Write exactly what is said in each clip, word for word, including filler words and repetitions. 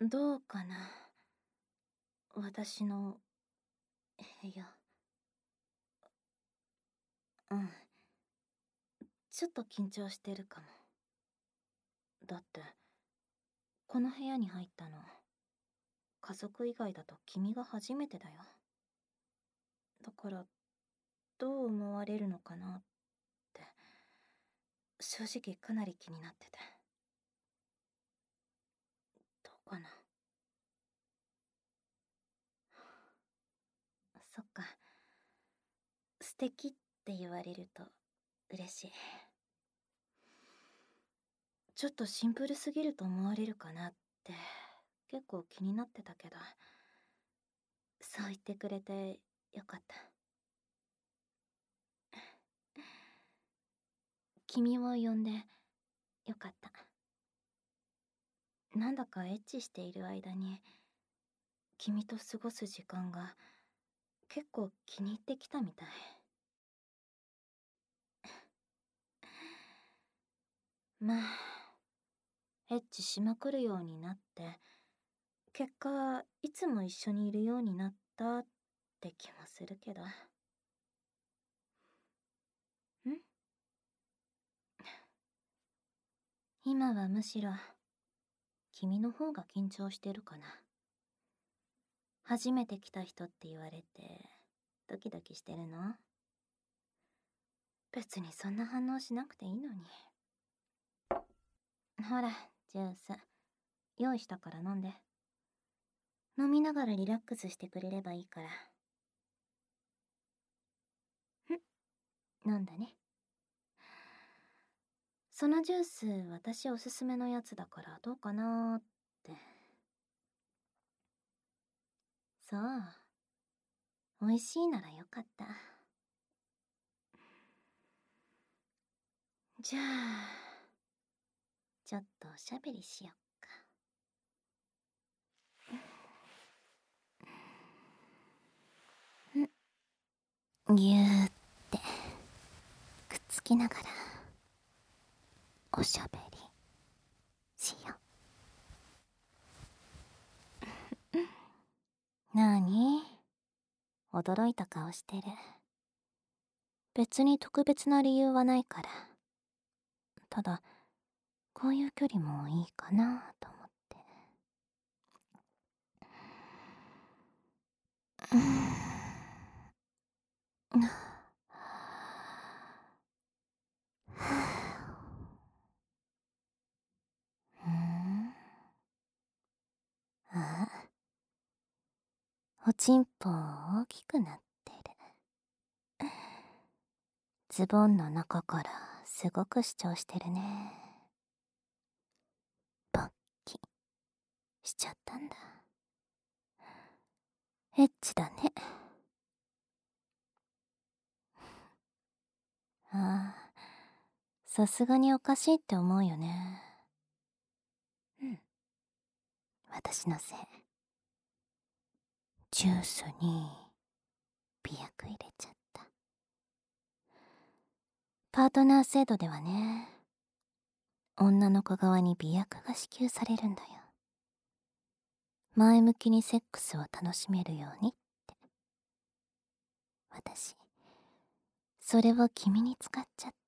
どうかな。私の部屋。うん。ちょっと緊張してるかも。だって、この部屋に入ったの、家族以外だと君が初めてだよ。だから、どう思われるのかなって、正直かなり気になってて。どうかな。そっか。素敵って言われると嬉しい。ちょっとシンプルすぎると思われるかなって結構気になってたけど、そう言ってくれてよかった。君を呼んでよかった。なんだかエッチしている間に君と過ごす時間が結構気に入ってきたみたい。まあ、エッチしまくるようになって結果いつも一緒にいるようになったって気もするけど。ん？今はむしろ君の方が緊張してるかな。初めて来た人って言われてドキドキしてるの？別にそんな反応しなくていいのに。ほら、ジュース用意したから飲んで。飲みながらリラックスしてくれればいいから。ん？飲んだね。そのジュース私おすすめのやつだからどうかなーって。そう、美味しいならよかった。じゃあちょっとおしゃべりしよっか。んぎゅーってくっつきながらおしゃべりしよう。なーに？驚いた顔してる。別に特別な理由はないから。ただこういう距離もいいかなと思って。うーん。ふん。あ、おちんぽ大きくなってる。ズボンの中からすごく主張してるね。勃起しちゃったんだ。エッチだね。ああ、さすがにおかしいって思うよね。うん、私のせい。ジュースに美薬入れちゃった。パートナー制度ではね、女の子側に美薬が支給されるんだよ。前向きにセックスを楽しめるようにって。私、それを君に使っちゃった。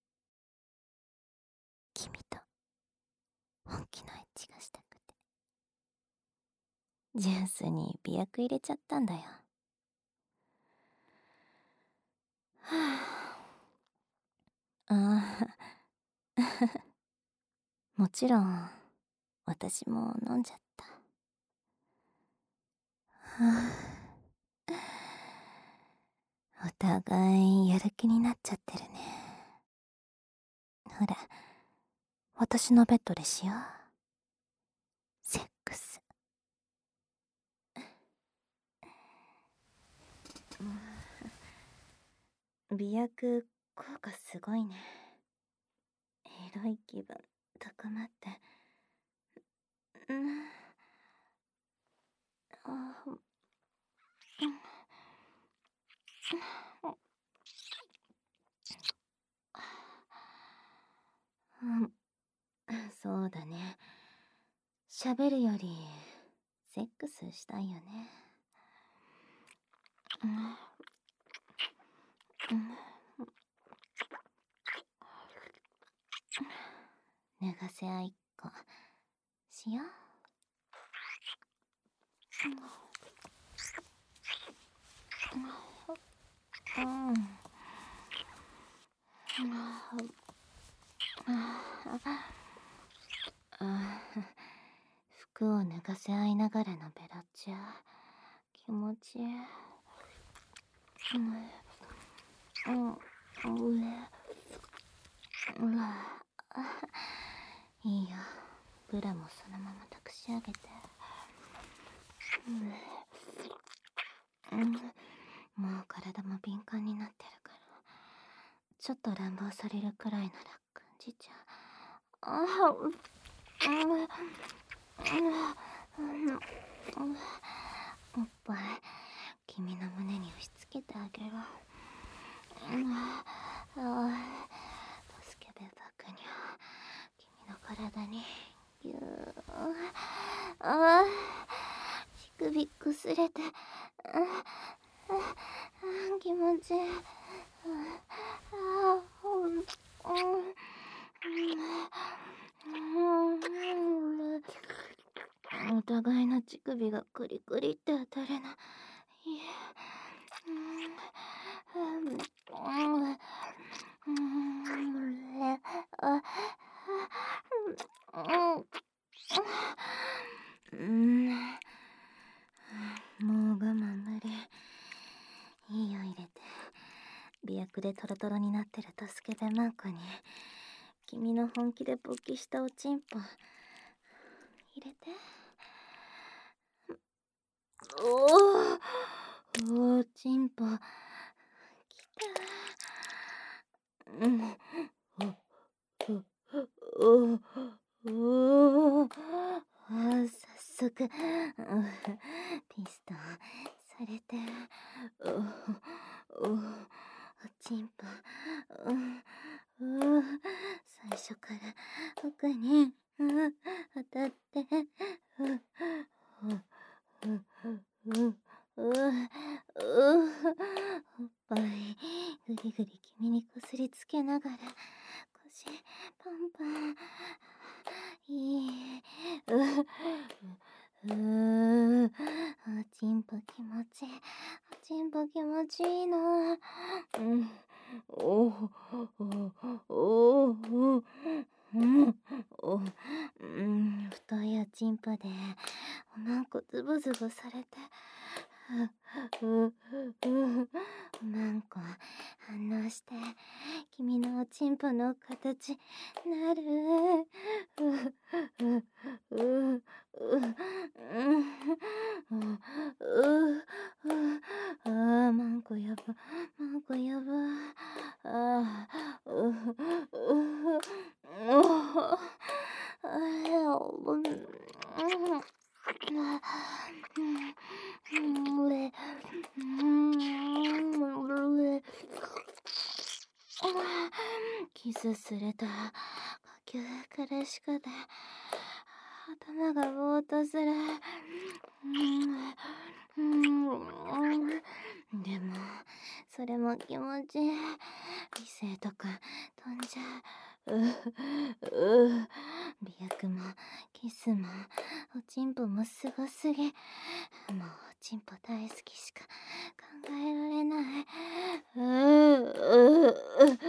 君と本気のエッチがしたくて。ジュースに美薬入れちゃったんだよ。はあ、ああもちろん私も飲んじゃった。はあ、お互いやる気になっちゃってるね。ほら、私のベッドでしよう。セックス。美薬効果すごいね。エロい気分高まって。うん。あ、うん、そうだね。喋べるよりセックスしたいよね。うんうん、脱がせ合いっこしよう。うん、うん服を脱がせ合いながらのベロチュー気持ちいい。うん、うん、いいよ、ブラもそのまま託し上げて。うん、もう体も敏感になってるから、ちょっと乱暴されるくらいなら感じちゃう。ああ、おっぱい君の胸に押し付けてあげる。助けべばくにゃ君の体にぎゅーあ乳首くすれて気持ちいい。お互いの乳首がクリクリって当たるの。いや、もう我慢無理。いいよ入れて。媚薬でトロトロになってる助けべマンコに君の本気で勃起したおちんぽ入れて。おお、おちんぽきた。うんおおお早速ピストンされておおおちんぽ最初から奥に当たっておっぱいぐりぐり君にこすりつけながら腰パンパンいいううおちんぽ気持ちいい。おちんぽ気持ちいいな。うんおおおおうんおうん太いおちんぽでおまんこズボズボされておまんこ反応して君のおちんぽの形なる。ああマンコやばマンコやばああううキスすると呼吸苦しくて頭がぼーっとする。でもそれも気持ちいい。理性とか飛んじゃう。うう媚薬もキスもおちんぽもすごすぎ。もうおちんぽ大好きしか考えられない。うううう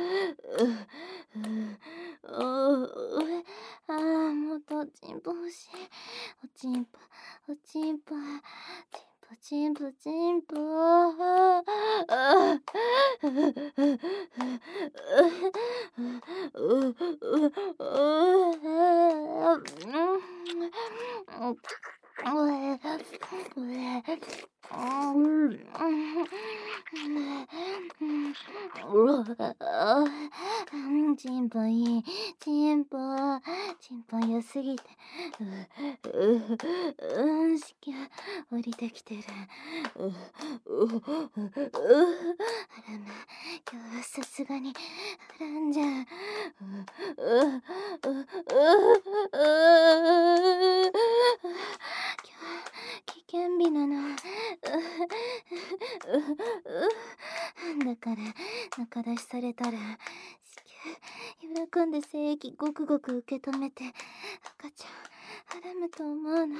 ああもっとおちんぽ欲しい。おちんぽおちんぽチンポチンポチンポチンポいいチンポチンポン良すぎて、う、う、うん、しき降りてきてる。う、う、う、う、あらま、今日はさすがに、はらんじゃう。う、う、う、う、う、今日は危険日なの。う、う、う、だから、仲出しされたら、喜んで精液ごくごく受け止めて赤ちゃんはらむと思うの。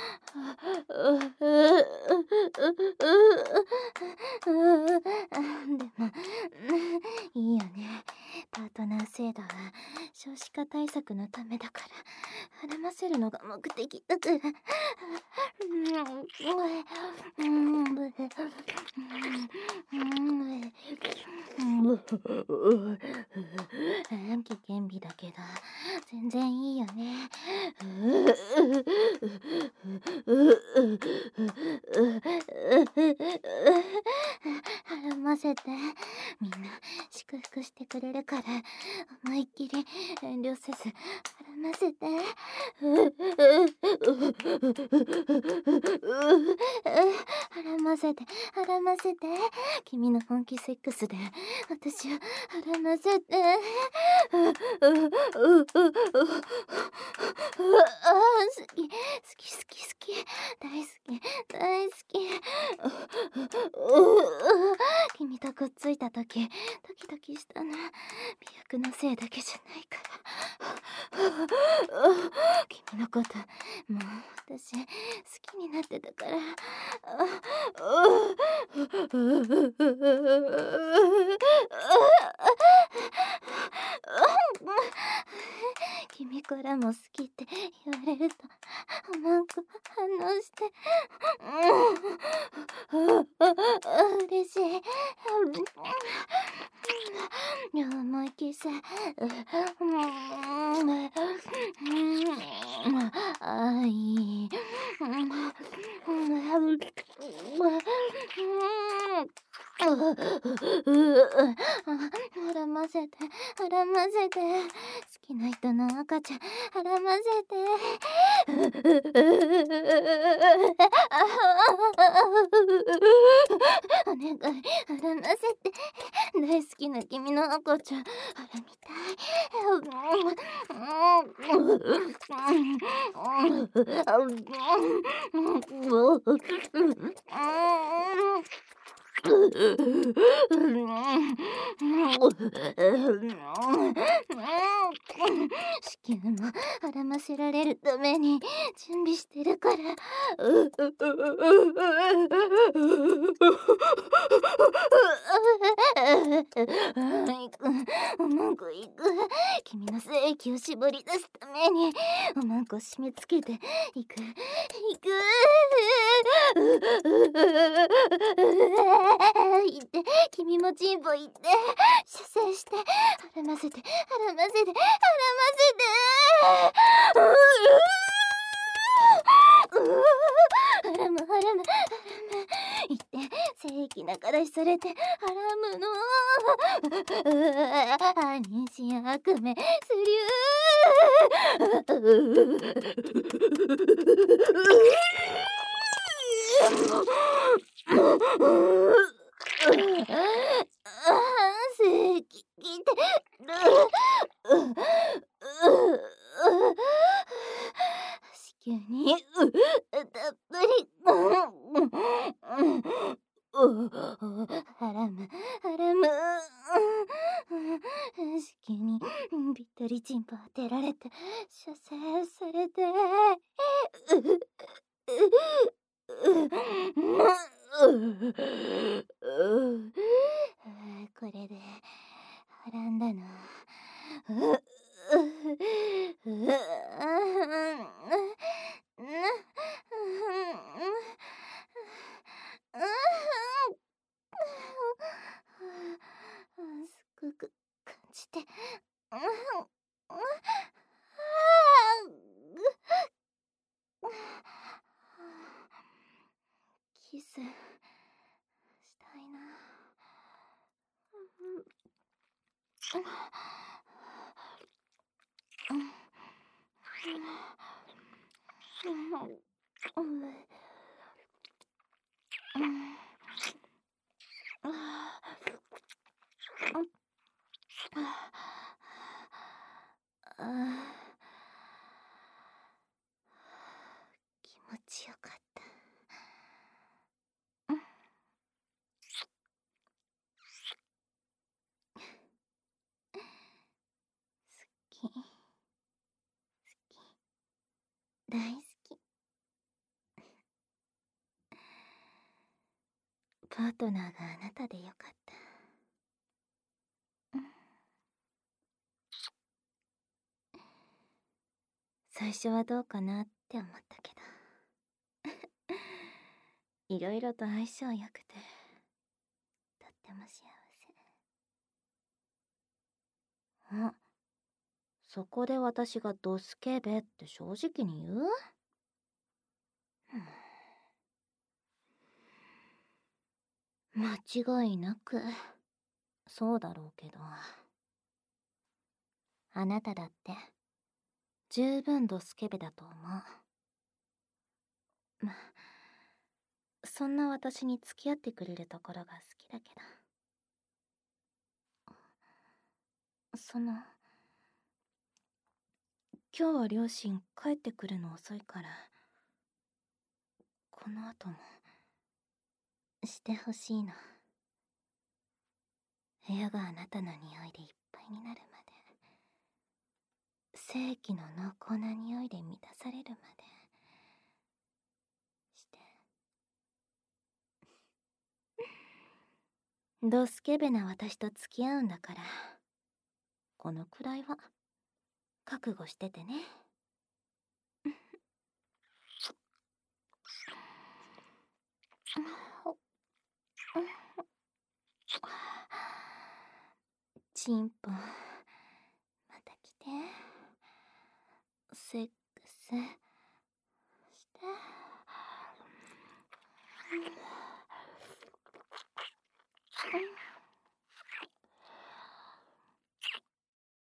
でもいいよね。パートナー制度は少子化対策のためだからはらませるのが目的だから。危険日だけど全然いいよね。はらませて、みんな祝福してくれるから思いっきり遠慮せずはらませて。はらませてはらませて、君の本気セックスで私をはらませて。好き好き好き好き、大好き大好き。君とくっついた時ドキドキしたな。美白のせいだけじゃないから。君のこともう私好きになってたから。君からも好きって言われるとなんか反応して、嬉しい。思い切さ、あい、はらませてはらませて、好きな人の赤ちゃんはらませて。お願いはらませて、大好きな君の赤ちゃんはらみたい。子宮もはらませられるために準備してるから。行く、おまんこ行く。君の精液を絞り出すためにおまんこ締め付けて行く行く。行って、君もチンポ行って射精してはらませてはらませてはらませて。はらむはらむはらむ、言って精液仲出しされてはらむの。妊娠悪夢すりゅ精液きてる。子宮にたっぷりはらむはらむ。子宮にぴったりチンポ当てられて射精されて。これではらんだの。すごく感じて。キスしたいな。 気持ちよかった。好き、好き、大好き。パートナーがあなたでよかった。最初はどうかなって思ったけどいろいろと相性良くてとっても幸せ。あ、そこで私がドスケベって正直に言う？間違いなくそうだろうけど、あなただって十分ドスケベだと思う。ま、そんな私に付き合ってくれるところが好きだけど。その今日は両親帰ってくるの遅いから、この後もしてほしいの。部屋があなたの匂いでいっぱいになるまで、正規の濃厚な匂いで満たされるまでして。ドスケベな私と付き合うんだから、このくらいは覚悟しててね。チンポまた来て。セックス